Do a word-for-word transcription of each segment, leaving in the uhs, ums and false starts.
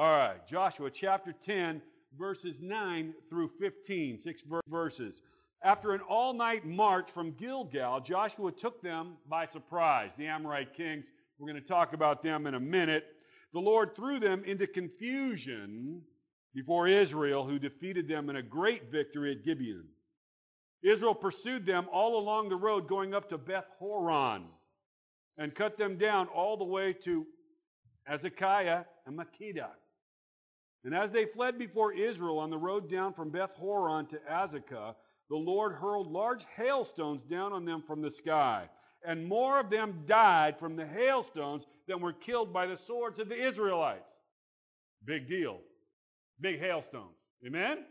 All right, Joshua chapter ten, verses nine through fifteen, six verses. After an all-night march from Gilgal, Joshua took them by surprise. The Amorite kings, we're going to talk about them in a minute. The Lord threw them into confusion before Israel, who defeated them in a great victory at Gibeon. Israel pursued them all along the road going up to Beth Horon and cut them down all the way to Azekah and Makkedah. And as they fled before Israel on the road down from Beth Horon to Azekah, the Lord hurled large hailstones down on them from the sky. And more of them died from the hailstones than were killed by the swords of the Israelites. Big deal. Big hailstones. Amen?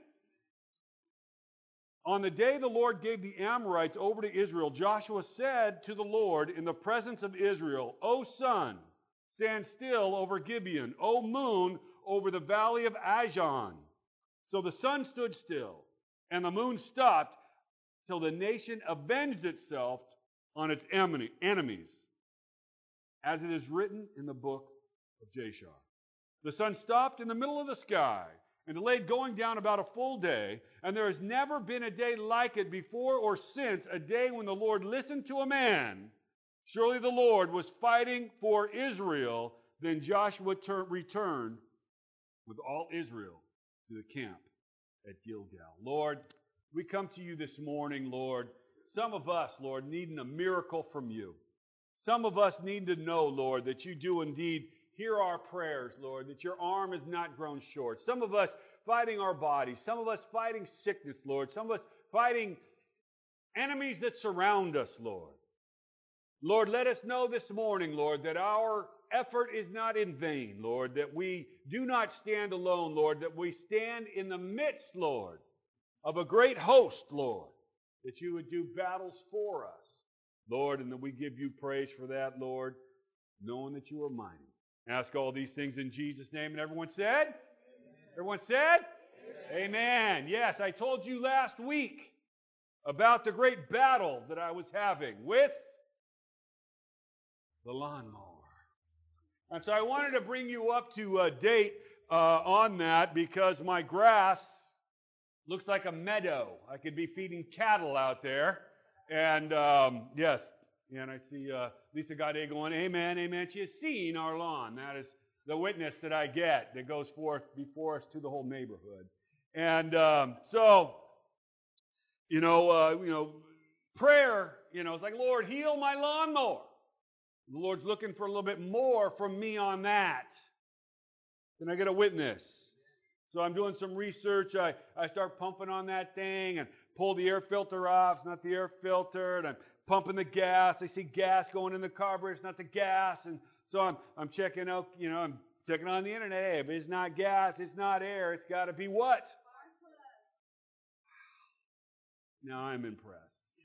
On the day the Lord gave the Amorites over to Israel, Joshua said to the Lord in the presence of Israel, O sun, stand still over Gibeon. O moon, over the valley of Ajon. So the sun stood still, and the moon stopped till the nation avenged itself on its enemies, as it is written in the book of Jashar. The sun stopped in the middle of the sky and delayed going down about a full day, and there has never been a day like it before or since, a day when the Lord listened to a man. Surely the Lord was fighting for Israel. Then Joshua tur- returned with all Israel to the camp at Gilgal. Lord, we come to you this morning, Lord. Some of us, Lord, needing a miracle from you. Some of us need to know, Lord, that you do indeed hear our prayers, Lord, that your arm has not grown short. Some of us fighting our bodies. Some of us fighting sickness, Lord. Some of us fighting enemies that surround us, Lord. Lord, let us know this morning, Lord, that our effort is not in vain, Lord, that we do not stand alone, Lord, that we stand in the midst, Lord, of a great host, Lord, that you would do battles for us, Lord, and that we give you praise for that, Lord, knowing that you are mighty. Ask all these things in Jesus' name, and everyone said? Amen. Everyone said? Amen. Amen. Yes, I told you last week about the great battle that I was having with the lawnmower. And so I wanted to bring you up to uh, date uh, on that because my grass looks like a meadow. I could be feeding cattle out there. And um, yes, and I see uh, Lisa Gaudet going, amen, amen. She has seen our lawn. That is the witness that I get that goes forth before us to the whole neighborhood. And um, so, you know, uh, you know, prayer, you know, it's like, Lord, heal my lawnmower. The Lord's looking for a little bit more from me on that. Can I get a witness? So I'm doing some research. I, I start pumping on that thing and pull the air filter off. It's not the air filter. And I'm pumping the gas. I see gas going in the carburetor. It's not the gas. And so I'm, I'm checking out, you know, I'm checking on the internet. Hey, if it's not gas, it's not air. It's got to be what? Now I'm impressed.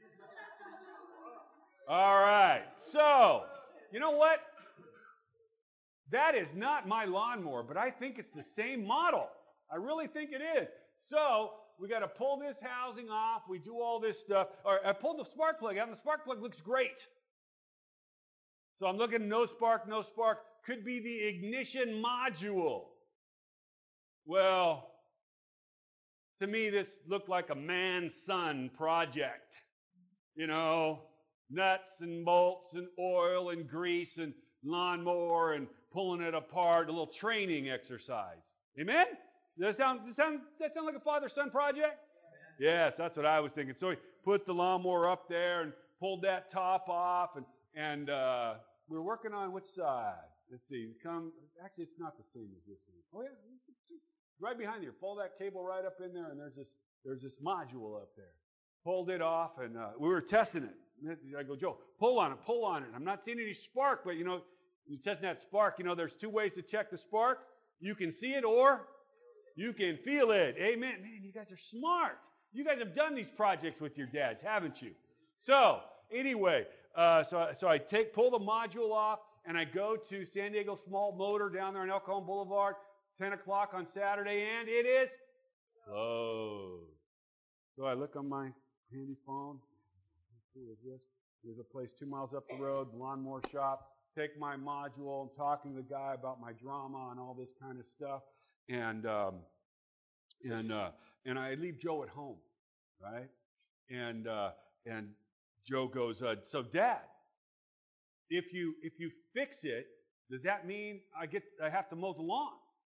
All right. So, you know what? That is not my lawnmower, but I think it's the same model. I really think it is. So we got to pull this housing off. We do all this stuff. Or I pulled the spark plug out, and the spark plug looks great. So I'm looking, no spark, no spark. Could be the ignition module. Well, to me, this looked like a man-son project. You know, nuts and bolts and oil and grease and lawnmower and pulling it apart, a little training exercise. Amen? Does that sound, does that sound, does that sound like a father-son project? Amen. Yes, that's what I was thinking. So we put the lawnmower up there and pulled that top off, and, and uh, we're working on which side? Let's see. Come, actually, it's not the same as this one. Oh, yeah. Right behind you. Pull that cable right up in there, and there's this, there's this module up there. Pulled it off, and uh, we were testing it. I go, Joe, pull on it, pull on it. I'm not seeing any spark, but, you know, you're testing that spark. You know, there's two ways to check the spark. You can see it or you can feel it. Amen. Man, you guys are smart. You guys have done these projects with your dads, haven't you? So, anyway, uh, so, so I take, pull the module off, and I go to San Diego Small Motor down there on El Cajon Boulevard, ten o'clock on Saturday, and it is closed. So I look on my handy phone. Who is this? There's a place two miles up the road, the lawnmower shop. take my module and talking to the guy about my drama and all this kind of stuff. And um, and uh, and I leave Joe at home, right? And uh, and Joe goes, uh, so Dad, if you if you fix it, does that mean I get I have to mow the lawn?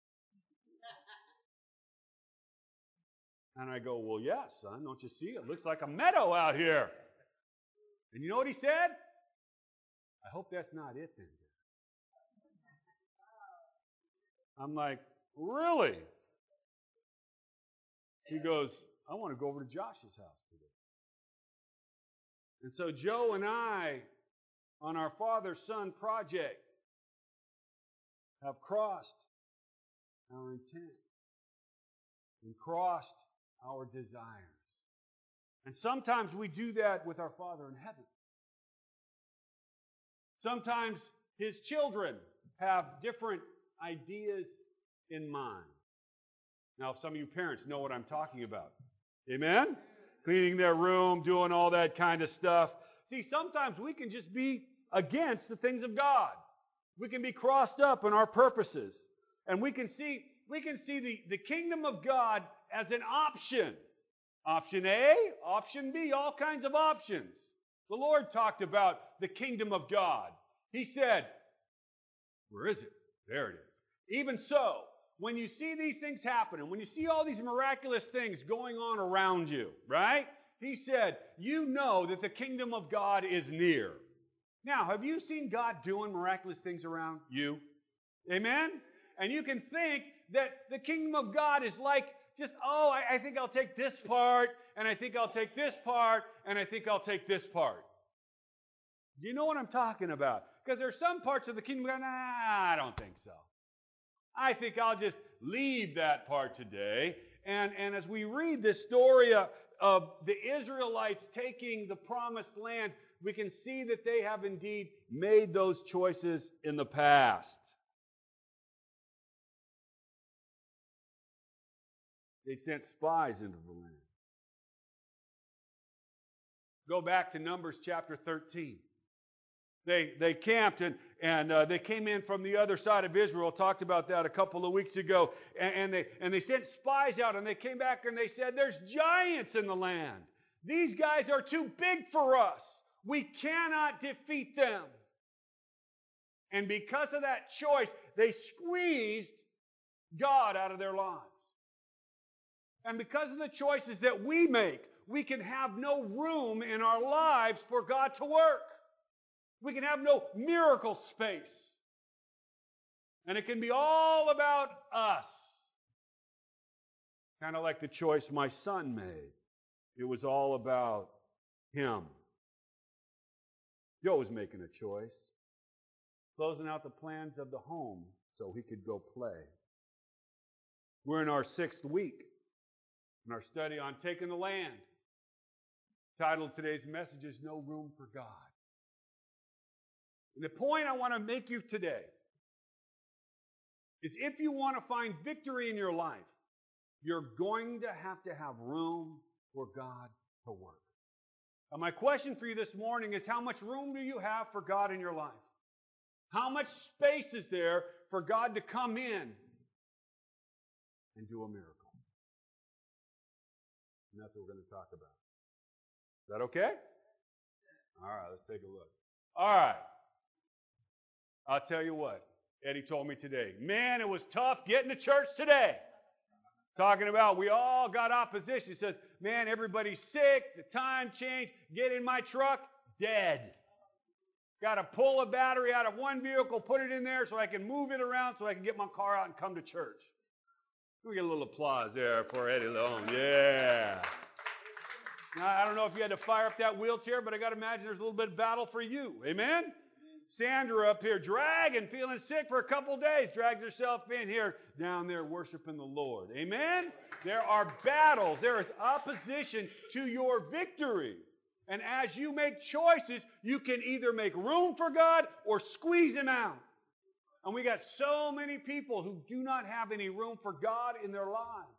And I go, well, yes, son, don't you see? It looks like a meadow out here. And you know what he said? I hope that's not it then. I'm like, really? He goes, I want to go over to Josh's house today. And so Joe and I, on our father-son project, have crossed our intent and crossed our desires. And sometimes we do that with our Father in heaven. Sometimes His children have different ideas in mind. Now, some of you parents know what I'm talking about. Amen? Cleaning their room, doing all that kind of stuff. See, sometimes we can just be against the things of God. We can be crossed up in our purposes. And we can see, we can see the, the kingdom of God as an option. Option A, option B, all kinds of options. The Lord talked about the kingdom of God. He said, where is it? There it is. Even so, when you see these things happen, and when you see all these miraculous things going on around you, right? He said, you know that the kingdom of God is near. Now, have you seen God doing miraculous things around you? Amen? And you can think that the kingdom of God is like just, oh, I, I think I'll take this part, and I think I'll take this part, and I think I'll take this part. Do you know what I'm talking about? Because there's some parts of the kingdom of God, nah, I don't think so. I think I'll just leave that part today. And, and as we read this story of, of the Israelites taking the promised land, we can see that they have indeed made those choices in the past. They sent spies into the land. Go back to Numbers chapter thirteen. They, they camped and, and uh, they came in from the other side of Israel. Talked about that a couple of weeks ago. And, and, they, and they sent spies out, and they came back and they said, there's giants in the land. These guys are too big for us. We cannot defeat them. And because of that choice, they squeezed God out of their lives. And because of the choices that we make, we can have no room in our lives for God to work. We can have no miracle space. And it can be all about us. Kind of like the choice my son made. It was all about him. Joe was making a choice. Closing out the plans of the home so he could go play. We're in our sixth week in our study on taking the land. The title of today's message is No Room for God. And the point I want to make you today is if you want to find victory in your life, you're going to have to have room for God to work. And my question for you this morning is, how much room do you have for God in your life? How much space is there for God to come in and do a miracle? And that's what we're going to talk about. Is that okay? All right, let's take a look. All right. I'll tell you what, Eddie told me today. Man, it was tough getting to church today. Talking about we all got opposition. He says, man, everybody's sick, the time changed, get in my truck, dead. Got to pull a battery out of one vehicle, put it in there so I can move it around so I can get my car out and come to church. We get a little applause there for Eddie Lone. Yeah. Now, I don't know if you had to fire up that wheelchair, but I got to imagine there's a little bit of battle for you. Amen? Sandra up here dragging, feeling sick for a couple days, drags herself in here, down there worshiping the Lord. Amen? There are battles. There is opposition to your victory. And as you make choices, you can either make room for God or squeeze Him out. And we got so many people who do not have any room for God in their lives.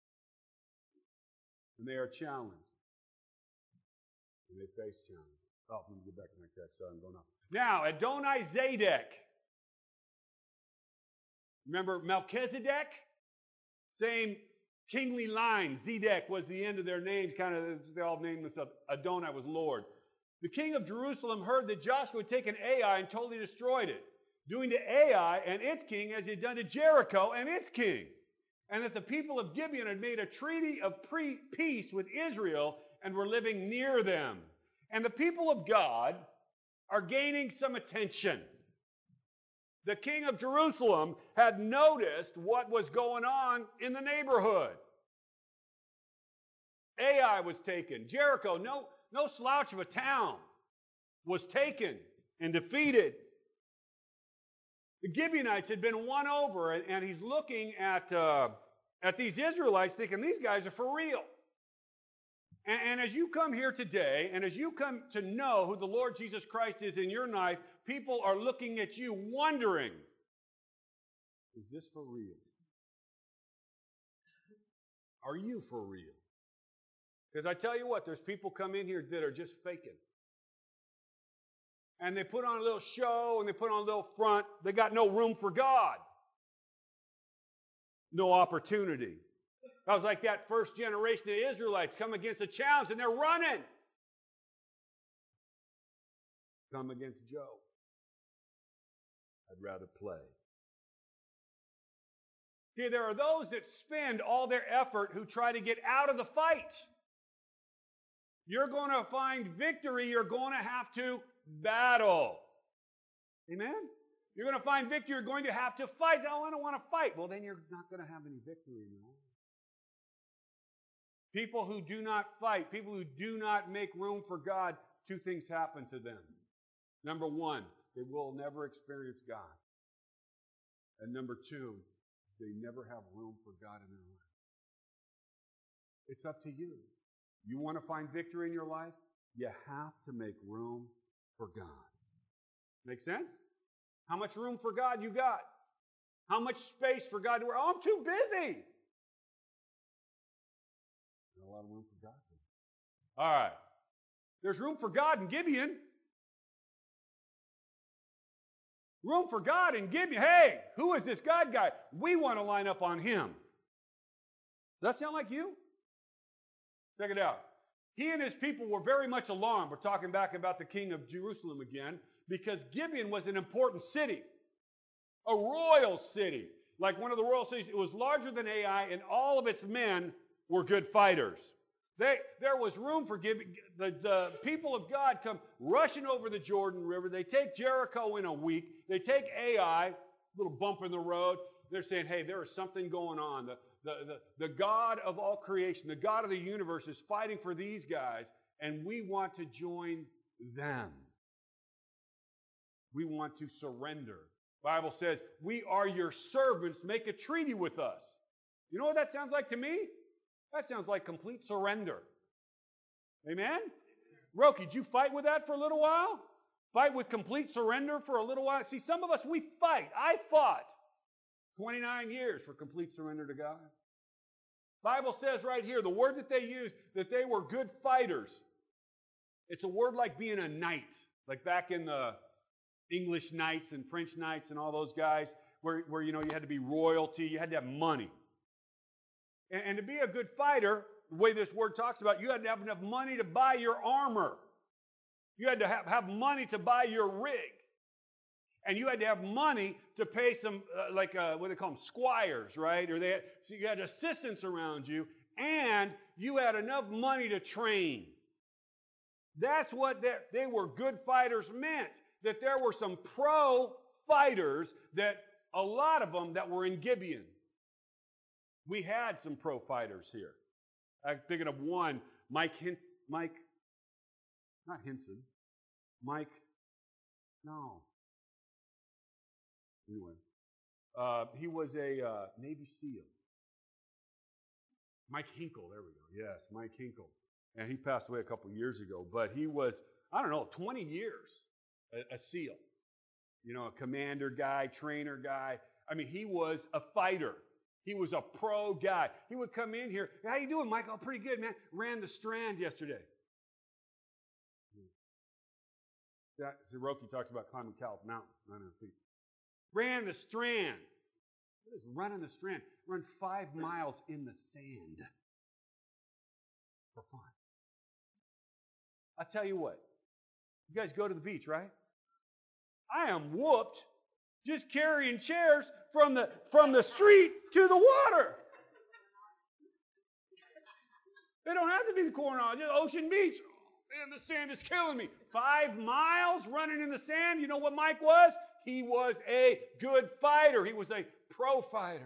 And they are challenged. And they face challenges. Oh, let me get back to my text. Sorry, I'm going off. Now, Adoni-Zedek. Remember Melchizedek? Same kingly line. Zedek was the end of their names. Kind of, they all named themselves. Adonai was Lord. The king of Jerusalem heard that Joshua had taken Ai and totally destroyed it, doing to Ai and its king as he had done to Jericho and its king, and that the people of Gibeon had made a treaty of pre- peace with Israel and were living near them. And the people of God are gaining some attention. The king of Jerusalem had noticed what was going on in the neighborhood. Ai was taken. Jericho, no, no slouch of a town, was taken and defeated. The Gibeonites had been won over, and, and he's looking at, uh, at these Israelites thinking, these guys are for real. And, and as you come here today, and as you come to know who the Lord Jesus Christ is in your life, people are looking at you wondering, is this for real? Are you for real? Because I tell you what, there's people come in here that are just faking. And they put on a little show, and they put on a little front. They got no room for God. No opportunity. That was like that first generation of Israelites come against a challenge, and they're running. Come against Joe. I'd rather play. See, there are those that spend all their effort who try to get out of the fight. You're going to find victory. You're going to have to battle. Amen? You're going to find victory. You're going to have to fight. Oh, I don't want to fight. Well, then you're not going to have any victory anymore. People who do not fight, people who do not make room for God, two things happen to them. Number one, they will never experience God. And number two, they never have room for God in their life. It's up to you. You want to find victory in your life? You have to make room for God. Make sense? How much room for God you got? How much space for God to work? Oh, I'm too busy. There's a lot of room for God. All right. There's room for God in Gibeon. Room for God in Gibeon. Hey, who is this God guy? We want to line up on him. Does that sound like you? Check it out. He and his people were very much alarmed. We're talking back about the king of Jerusalem again, because Gibeon was an important city, a royal city, like one of the royal cities. It was larger than Ai, and all of its men were good fighters. They, there was room for Gibeon. The, the people of God come rushing over the Jordan River. They take Jericho in a week. They take Ai, little bump in the road. They're saying, hey, there is something going on. The, the, the, the God of all creation, the God of the universe is fighting for these guys, and we want to join them. We want to surrender. The Bible says, we are your servants. Make a treaty with us. You know what that sounds like to me? That sounds like complete surrender. Amen? Roki, did you fight with that for a little while? Fight with complete surrender for a little while? See, some of us, we fight. I fought twenty-nine years for complete surrender to God. Bible says right here, the word that they used, that they were good fighters. It's a word like being a knight, like back in the English knights and French knights and all those guys, where, where you know, you had to be royalty, you had to have money. And, and to be a good fighter, the way this word talks about, you had to have enough money to buy your armor. You had to have, have money to buy your rig. And you had to have money to pay some, uh, like, uh, what do they call them, squires, right? Or they had, so you had assistants around you, and you had enough money to train. That's what they were good fighters meant, that there were some pro fighters, that a lot of them that were in Gibeon. We had some pro fighters here. I'm thinking of one, Mike, Hin- Mike, not Hinson, Mike, no. Anyway, uh, he was a uh, Navy SEAL. Mike Hinkle, there we go. Yes, Mike Hinkle. And he passed away a couple years ago, but he was, I don't know, twenty years a, a SEAL. You know, a commander guy, trainer guy. I mean, he was a fighter. He was a pro guy. He would come in here, how you doing, Mike? Oh, pretty good, man. Ran the Strand yesterday. That, Hiroki talks about climbing Cowles Mountain, nine hundred feet. Ran the Strand. What is running the Strand? Run five miles in the sand for fun. I tell you what, you guys go to the beach, right? I am whooped just carrying chairs from the, from the street to the water. They don't have to be the Coronado, just Ocean Beach. Man, the sand is killing me. Five miles running in the sand. You know what Mike was? He was a good fighter. He was a pro fighter.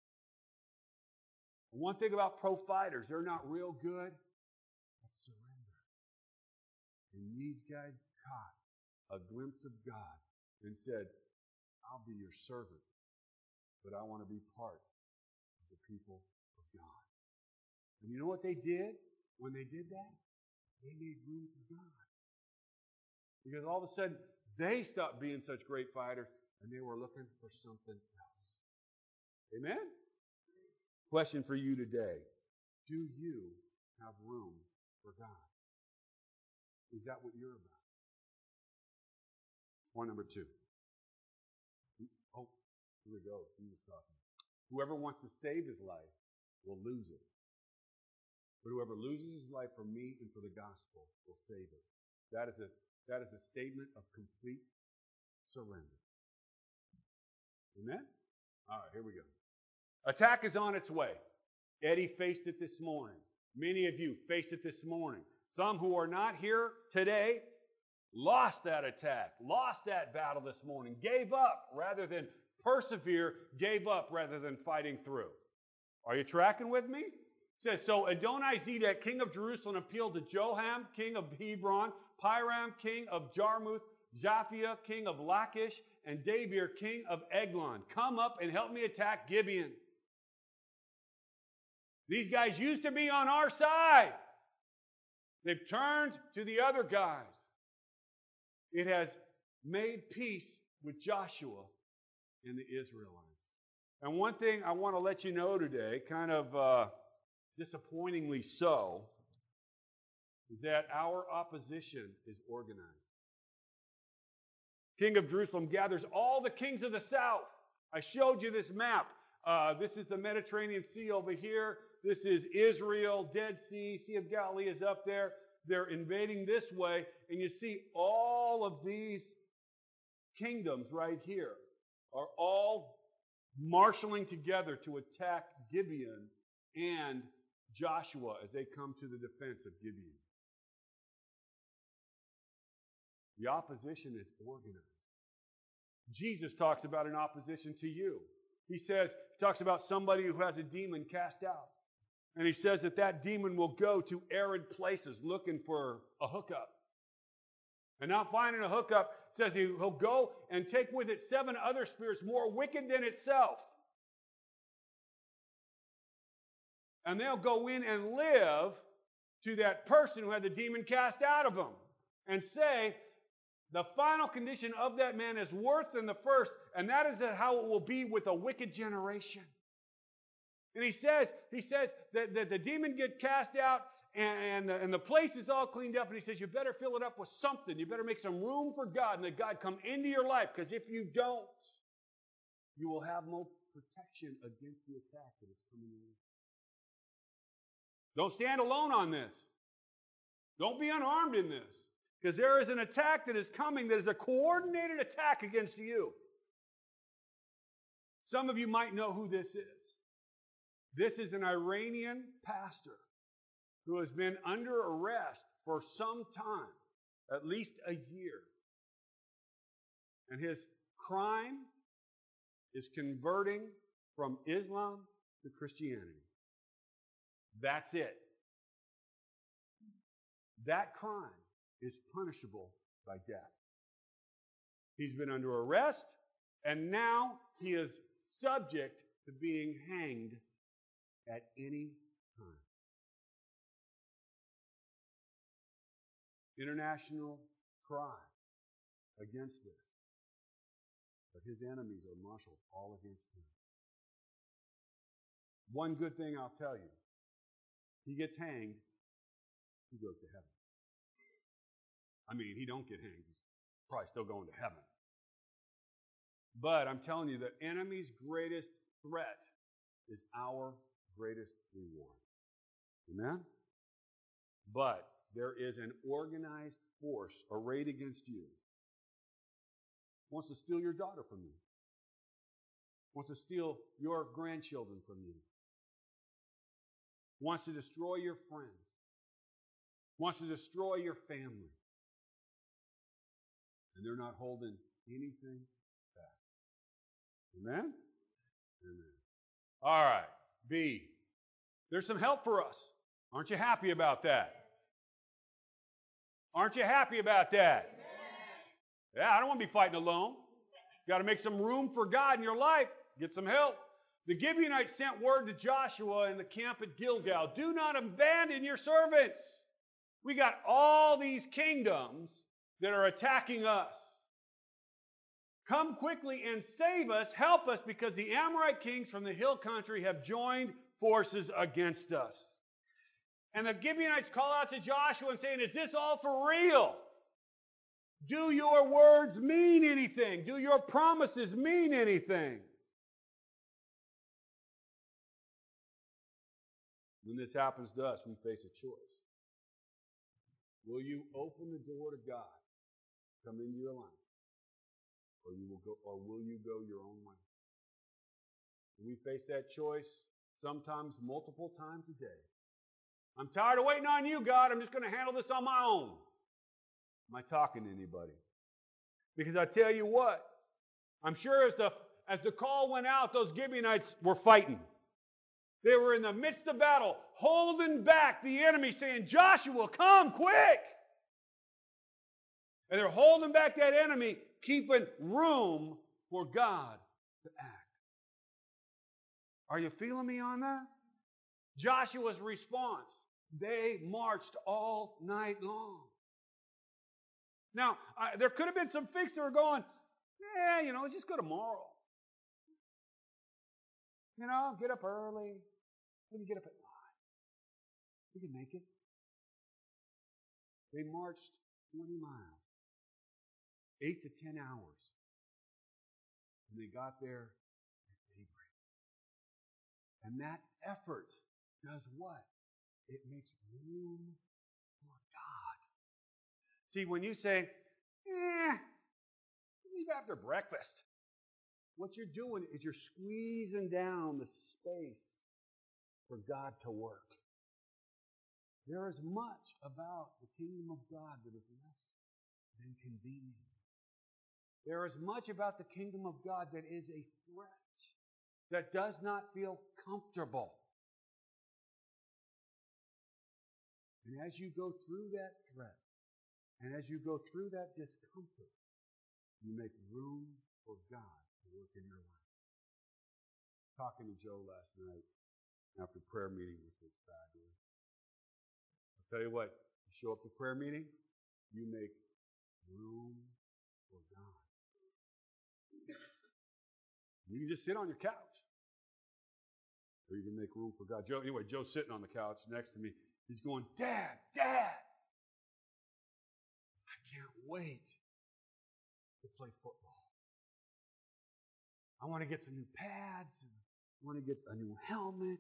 One thing about pro fighters, they're not real good at surrender. And these guys caught a glimpse of God and said, I'll be your servant, but I want to be part of the people of God. And you know what they did when they did that? They made room for God. Because all of a sudden, they stopped being such great fighters, and they were looking for something else. Amen? Question for you today. Do you have room for God? Is that what you're about? Point number two. Oh, here we go. Jesus talking. Whoever wants to save his life will lose it. But whoever loses his life for me and for the gospel will save it. That is a, that is a statement of complete surrender. Amen? All right, here we go. Attack is on its way. Eddie faced it this morning. Many of you faced it this morning. Some who are not here today lost that attack, lost that battle this morning, gave up rather than persevere, gave up rather than fighting through. Are you tracking with me? It says, so Adoni-Zedek, king of Jerusalem, appealed to Joram, king of Hebron, Piram, king of Jarmuth, Japhia, king of Lachish, and Debir, king of Eglon. Come up and help me attack Gibeon. These guys used to be on our side. They've turned to the other guys. It has made peace with Joshua and the Israelites. And one thing I want to let you know today, kind of uh, disappointingly so, is that our opposition is organized. King of Jerusalem gathers all the kings of the south. I showed you this map. Uh, this is the Mediterranean Sea over here. This is Israel, Dead Sea, Sea of Galilee is up there. They're invading this way, and you see all of these kingdoms right here are all marshaling together to attack Gibeon and Joshua as they come to the defense of Gibeon. The opposition is organized. Jesus talks about an opposition to you. He says, he talks about somebody who has a demon cast out. And he says that that demon will go to arid places looking for a hookup. And not finding a hookup, says he'll go and take with it seven other spirits more wicked than itself. And they'll go in and live to that person who had the demon cast out of him. And say, the final condition of that man is worse than the first, and that is how it will be with a wicked generation. And he says, he says that, that the demon get cast out and, and, the, and the place is all cleaned up. And he says, you better fill it up with something. You better make some room for God and let God come into your life. Because if you don't, you will have no protection against the attack that is coming in. Don't stand alone on this. Don't be unarmed in this. Because there is an attack that is coming that is a coordinated attack against you. Some of you might know who this is. This is an Iranian pastor who has been under arrest for some time, at least a year. And his crime is converting from Islam to Christianity. That's it. That crime is punishable by death. He's been under arrest, and now he is subject to being hanged at any time. International cry against this. But his enemies are marshaled all against him. One good thing I'll tell you. He gets hanged, he goes to heaven. I mean, he don't get hanged. Probably still going to heaven. But I'm telling you, the enemy's greatest threat is our greatest reward. Amen? But there is an organized force arrayed against you. Wants to steal your daughter from you. Wants to steal your grandchildren from you. Wants to destroy your friends. Wants to destroy your family. And they're not holding anything back. Amen? Amen. All right. B. There's some help for us. Aren't you happy about that? Aren't you happy about that? Yeah, I don't want to be fighting alone. Got to make some room for God in your life. Get some help. The Gibeonites sent word to Joshua in the camp at Gilgal, do not abandon your servants. We got all these kingdoms that are attacking us. Come quickly and save us, help us, because the Amorite kings from the hill country have joined forces against us. And the Gibeonites call out to Joshua and saying, is this all for real? Do your words mean anything? Do your promises mean anything? When this happens to us, we face a choice. Will you open the door to God, come into your life, or you will go, or will you go your own way? We face that choice sometimes multiple times a day. I'm tired of waiting on you, God. I'm just going to handle this on my own. Am I talking to anybody? Because I tell you what, I'm sure as the, as the call went out, those Gibeonites were fighting. They were in the midst of battle, holding back the enemy, saying, Joshua, come quick! And they're holding back that enemy, keeping room for God to act. Are you feeling me on that? Joshua's response, they marched all night long. Now, I, there could have been some fix that were going, yeah, you know, let's just go tomorrow. You know, get up early. We can get up at nine. We can make it. They marched twenty miles, eight to ten hours. And they got there at daybreak. And that effort does what? It makes room for God. See, when you say, eh, leave after breakfast, what you're doing is you're squeezing down the space for God to work. There is much about the kingdom of God that is less than convenient. There is much about the kingdom of God that is a threat, that does not feel comfortable. And as you go through that threat, and as you go through that discomfort, you make room for God to work in your life. Talking to Joe last night after prayer meeting, which was fabulous. I'll tell you what, you show up to prayer meeting, you make room for God. You can just sit on your couch. Or you can make room for God. Joe, anyway, Joe's sitting on the couch next to me. He's going, Dad, Dad, I can't wait to play football. I want to get some new pads, and I want to get a new helmet.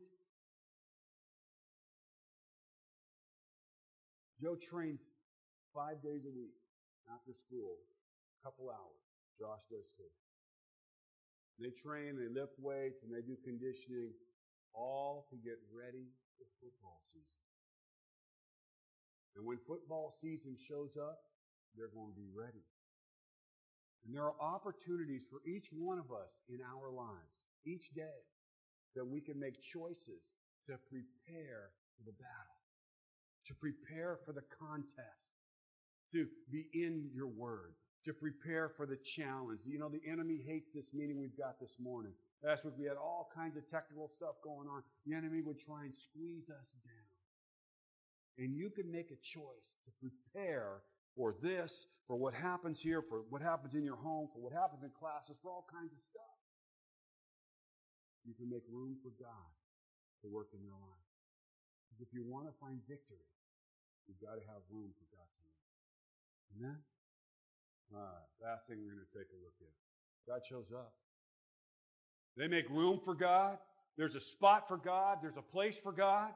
Joe trains five days a week after school, a couple hours. Josh does too. They train, they lift weights, and they do conditioning, all to get ready for football season. And when football season shows up, they're going to be ready. And there are opportunities for each one of us in our lives, each day, that we can make choices to prepare for the battle, to prepare for the contest, to be in your word, to prepare for the challenge. You know, the enemy hates this meeting we've got this morning. Last week we had all kinds of technical stuff going on. The enemy would try and squeeze us down. And you can make a choice to prepare for this, for what happens here, for what happens in your home, for what happens in classes, for all kinds of stuff. You can make room for God to work in your life. Because if you want to find victory, you've got to have room for God to work. Amen? All right, last thing we're going to take a look at. God shows up. They make room for God. There's a spot for God. There's a place for God.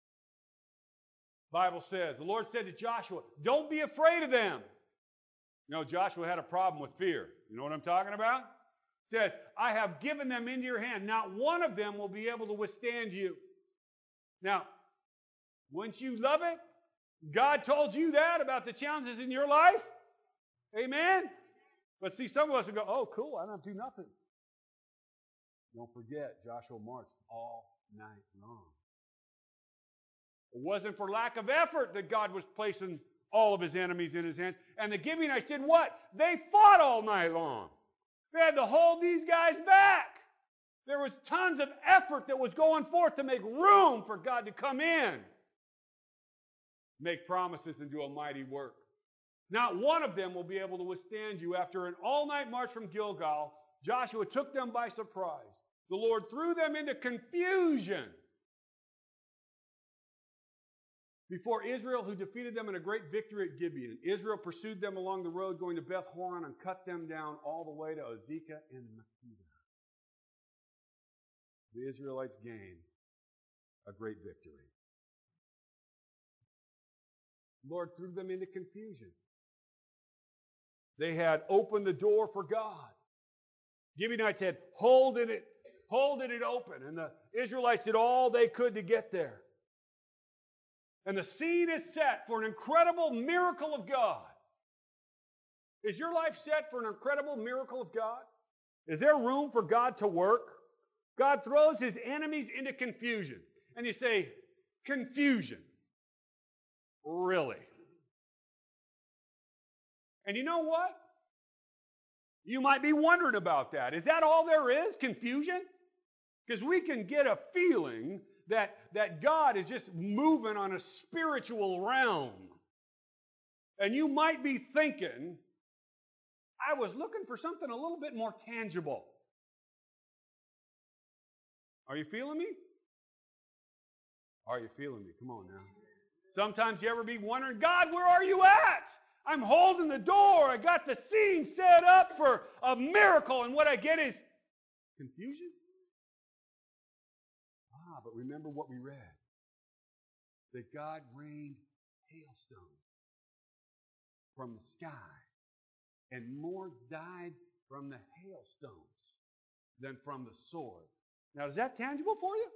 Bible says, the Lord said to Joshua, don't be afraid of them. You know, Joshua had a problem with fear. You know what I'm talking about? It says, I have given them into your hand. Not one of them will be able to withstand you. Now, wouldn't you love it? God told you that about the challenges in your life? Amen? But see, some of us would go, oh, cool, I don't have to do nothing. Don't forget, Joshua marched all night long. It wasn't for lack of effort that God was placing all of his enemies in his hands. And the Gibeonites did what? They fought all night long. They had to hold these guys back. There was tons of effort that was going forth to make room for God to come in, make promises, and do a mighty work. Not one of them will be able to withstand you. After an all-night march from Gilgal, Joshua took them by surprise. The Lord threw them into confusion before Israel, who defeated them in a great victory at Gibeon. Israel pursued them along the road going to Beth Horon and cut them down all the way to Azekah and Makkedah. The Israelites gained a great victory. The Lord threw them into confusion. They had opened the door for God. Gibeonites had holding it, holding it open, and the Israelites did all they could to get there. And the scene is set for an incredible miracle of God. Is your life set for an incredible miracle of God? Is there room for God to work? God throws his enemies into confusion. And you say, confusion? Really? And you know what? You might be wondering about that. Is that all there is? Confusion? Because we can get a feeling that, that God is just moving on a spiritual realm. And you might be thinking, I was looking for something a little bit more tangible. Are you feeling me? Are you feeling me? Come on now. Sometimes you ever be wondering, God, where are you at? I'm holding the door. I got the scene set up for a miracle, and what I get is confusion. Ah, but remember what we read. That God rained hailstones from the sky, and more died from the hailstones than from the sword. Now, is that tangible for you?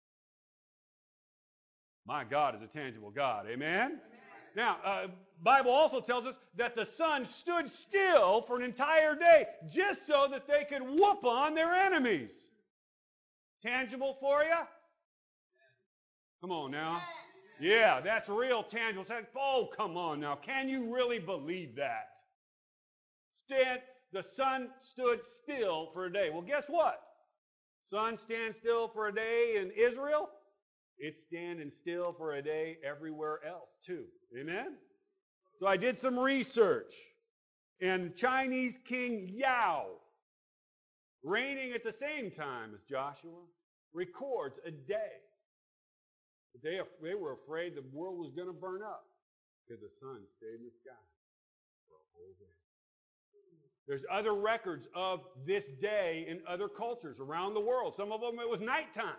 My God is a tangible God. Amen? Amen. Now, uh, Bible also tells us that the sun stood still for an entire day just so that they could whoop on their enemies. Tangible for you? Come on now. Yeah, that's real tangible. It's like, oh, come on now. Can you really believe that? Stand, the sun stood still for a day. Well, guess what? Sun stands still for a day in Israel. It's standing still for a day everywhere else too. Amen? So I did some research. And Chinese King Yao, reigning at the same time as Joshua, records a day. They, they were afraid the world was going to burn up because the sun stayed in the sky for a whole day. There's other records of this day in other cultures around the world. Some of them it was nighttime.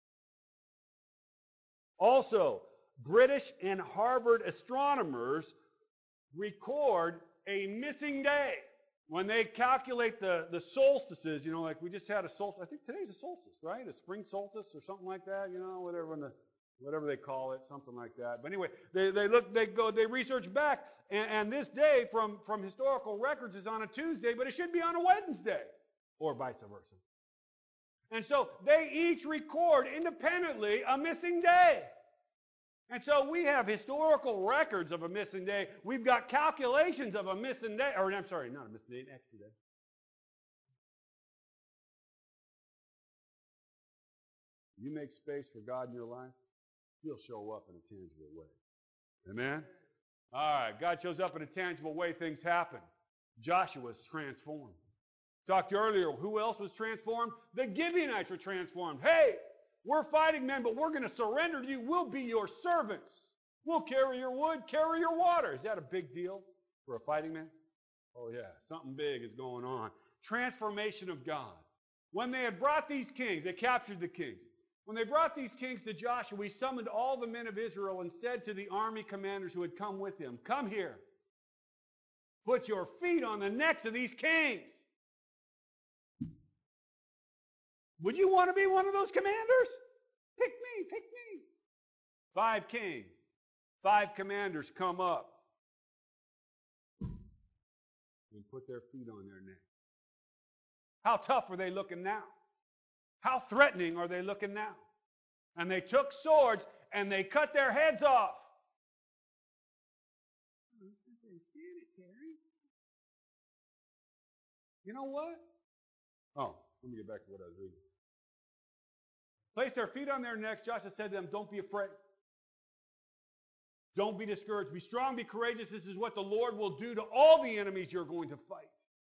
Also, British and Harvard astronomers record a missing day. When they calculate the, the solstices, you know, like we just had a solstice. I think today's a solstice, right? A spring solstice or something like that, you know, whatever in the, whatever they call it, something like that. But anyway, they, they look, they go, they research back, and, and this day from, from historical records is on a Tuesday, but it should be on a Wednesday, or vice versa. And so they each record independently a missing day. And so we have historical records of a missing day. We've got calculations of a missing day, or I'm sorry, not a missing day, an extra day. You make space for God in your life, He'll show up in a tangible way. Amen? All right, God shows up in a tangible way, things happen. Joshua's transformed. Talked earlier, who else was transformed? The Gibeonites were transformed. Hey, we're fighting men, but we're going to surrender to you. We'll be your servants. We'll carry your wood, carry your water. Is that a big deal for a fighting man? Oh yeah, something big is going on. Transformation of God. When they had brought these kings, they captured the kings. When they brought these kings to Joshua, he summoned all the men of Israel and said to the army commanders who had come with him, "Come here. Put your feet on the necks of these kings." Would you want to be one of those commanders? Pick me, pick me. Five kings, five commanders come up and put their feet on their neck. How tough are they looking now? How threatening are they looking now? And they took swords and they cut their heads off. Oh, that's not very sanitary. You know what? Oh, let me get back to what I was reading. Place their feet on their necks. Joshua said to them, "Don't be afraid. Don't be discouraged. Be strong, be courageous. This is what the Lord will do to all the enemies you're going to fight."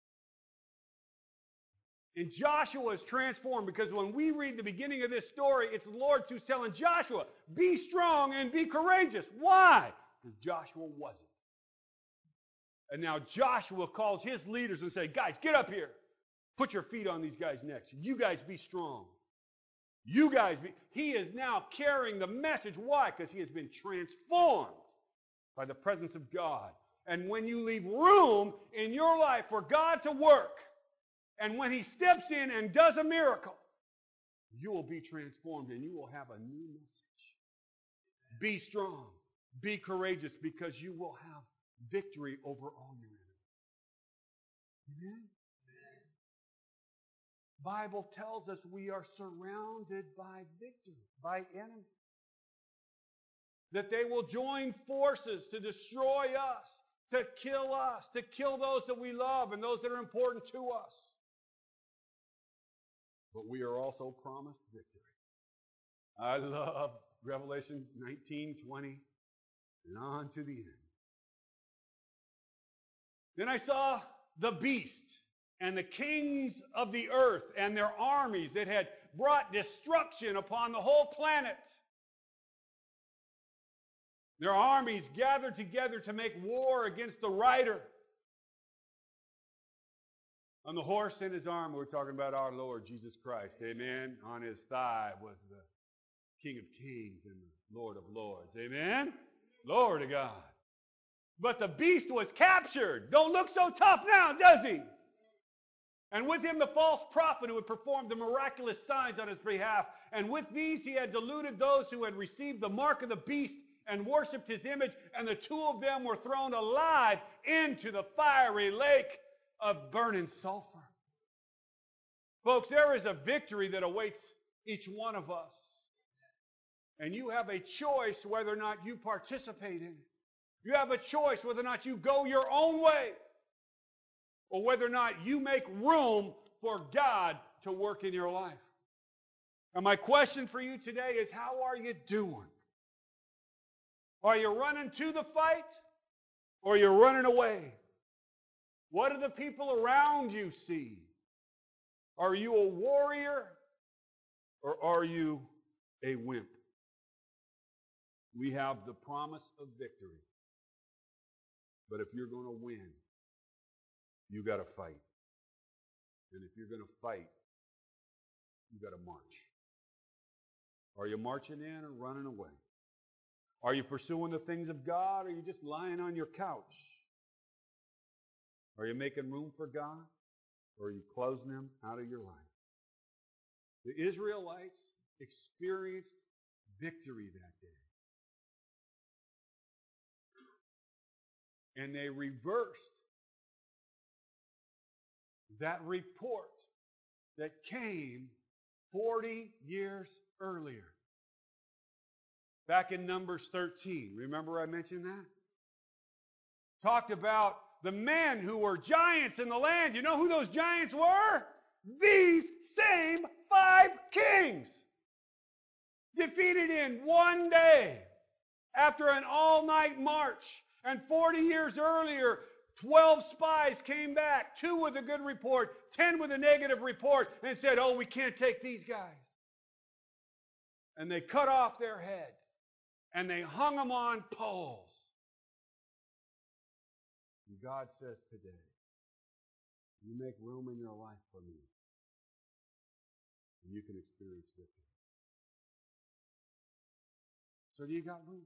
And Joshua is transformed because when we read the beginning of this story, it's the Lord who's telling Joshua, be strong and be courageous. Why? Because Joshua wasn't. And now Joshua calls his leaders and says, "Guys, get up here. Put your feet on these guys' necks. You guys be strong. You guys be." He is now carrying the message. Why? Because he has been transformed by the presence of God. And when you leave room in your life for God to work, and when he steps in and does a miracle, you will be transformed and you will have a new message. Be strong. Be courageous because you will have victory over all your enemies. Amen? The Bible tells us we are surrounded by victory, by enemies. That they will join forces to destroy us, to kill us, to kill those that we love and those that are important to us. But we are also promised victory. I love Revelation nineteen, twenty, and on to the end. Then I saw the beast and the kings of the earth and their armies that had brought destruction upon the whole planet. Their armies gathered together to make war against the rider. On the horse and his arm, we're talking about our Lord Jesus Christ. Amen. On his thigh was the King of Kings and the Lord of Lords. Amen. Glory to God. But the beast was captured. Don't look so tough now, does he? And with him the false prophet who had performed the miraculous signs on his behalf. And with these he had deluded those who had received the mark of the beast and worshipped his image. And the two of them were thrown alive into the fiery lake of burning sulfur. Folks, there is a victory that awaits each one of us. And you have a choice whether or not you participate in it. You have a choice whether or not you go your own way or whether or not you make room for God to work in your life. And my question for you today is, how are you doing? Are you running to the fight or are you running away? What do the people around you see? Are you a warrior or are you a wimp? We have the promise of victory. But if you're going to win, you got to fight. And if you're going to fight, you got to march. Are you marching in or running away? Are you pursuing the things of God or are you just lying on your couch? Are you making room for God or are you closing him out of your life? The Israelites experienced victory that day. And they reversed that report that came forty years earlier. Back in Numbers thirteen. Remember I mentioned that? Talked about the men who were giants in the land. You know who those giants were? These same five kings. Defeated in one day after an all-night march. And forty years earlier, twelve spies came back, two with a good report, ten with a negative report, and said, oh, we can't take these guys. And they cut off their heads, and they hung them on poles. And God says today, You make room in your life for me. And you can experience victory. So do you got room?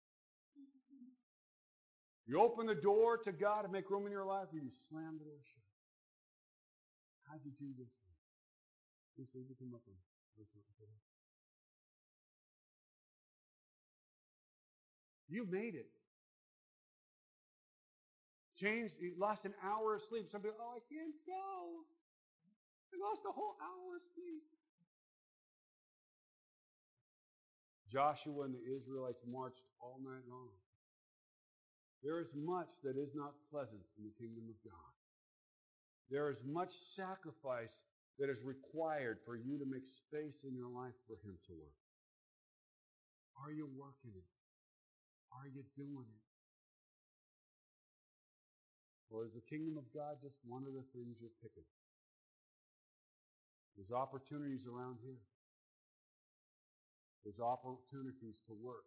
You open the door to God to make room in your life, or you slam the door shut? How'd you do this? Lisa, you come up and listen to this. You made it. Changed, you lost an hour of sleep. Some people, oh, I can't go. I lost a whole hour of sleep. Joshua and the Israelites marched all night long. There is much that is not pleasant in the kingdom of God. There is much sacrifice that is required for you to make space in your life for Him to work. Are you working it? Are you doing it? Or is the kingdom of God just one of the things you're picking? There's opportunities around here. There's opportunities to work.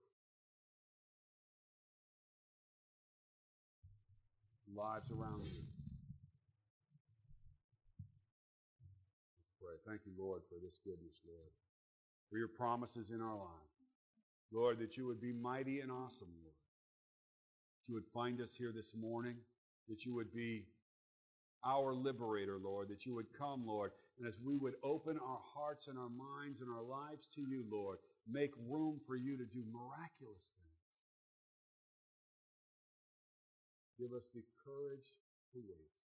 Lives around you. Let's pray. Thank you, Lord, for this goodness, Lord. For your promises in our lives. Lord, that you would be mighty and awesome, Lord. That you would find us here this morning. That you would be our liberator, Lord. That you would come, Lord. And as we would open our hearts and our minds and our lives to you, Lord, make room for you to do miraculous things. Give us the courage to wait.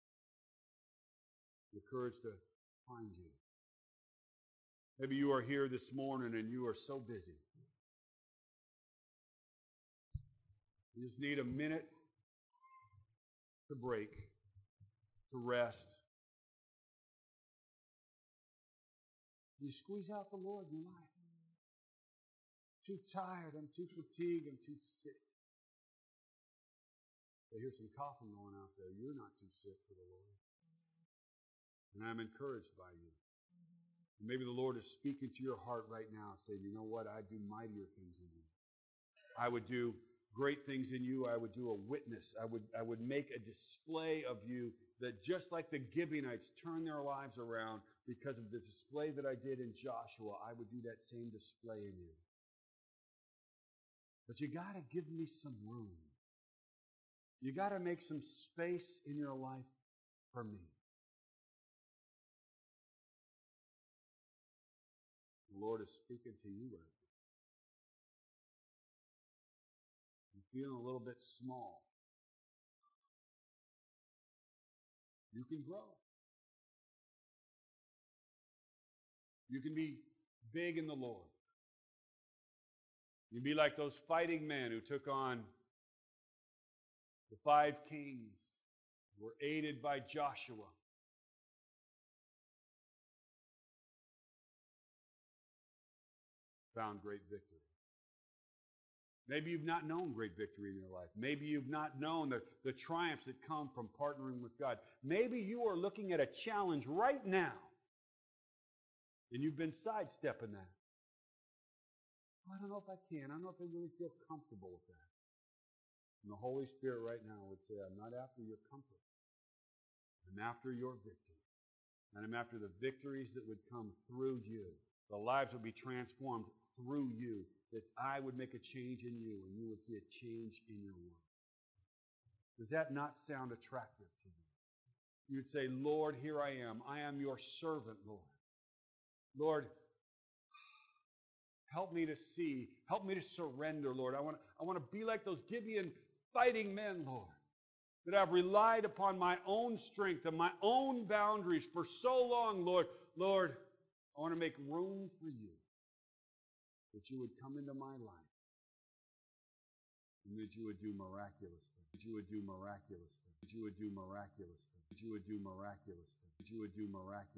The courage to find you. Maybe you are here this morning and you are so busy. You just need a minute to break, to rest. You squeeze out the Lord in your life. Too tired, I'm too fatigued, I'm too sick. I hear some coughing going out there. You're not too sick for the Lord. And I'm encouraged by you. Maybe the Lord is speaking to your heart right now, saying, you know what, I do mightier things in you. I would do great things in you. I would do a witness. I would, I would make a display of you that just like the Gibeonites turned their lives around because of the display that I did in Joshua, I would do that same display in you. But you got to give me some room. You got to make some space in your life for me. The Lord is speaking to you right now. You're feeling a little bit small. You can grow. You can be big in the Lord. You can be like those fighting men who took on the five kings, who were aided by Joshua. Found great victory. Maybe you've not known great victory in your life. Maybe you've not known the, the triumphs that come from partnering with God. Maybe you are looking at a challenge right now, and you've been sidestepping that. I don't know if I can. I don't know if I really feel comfortable with that. And the Holy Spirit right now would say, I'm not after your comfort. I'm after your victory. And I'm after the victories that would come through you. The lives would be transformed through you. That I would make a change in you and you would see a change in your world. Does that not sound attractive to you? You'd say, Lord, here I am. I am your servant, Lord. Lord, help me to see. Help me to surrender, Lord. I want, I want to be like those Gibeon fighting men, Lord, that I've relied upon my own strength and my own boundaries for so long, Lord. Lord, I want to make room for you, that you would come into my life and that you would do miraculous things. That you would do miraculous things. That you would do miraculous things. That you would do miraculous things. That you would do miraculous things.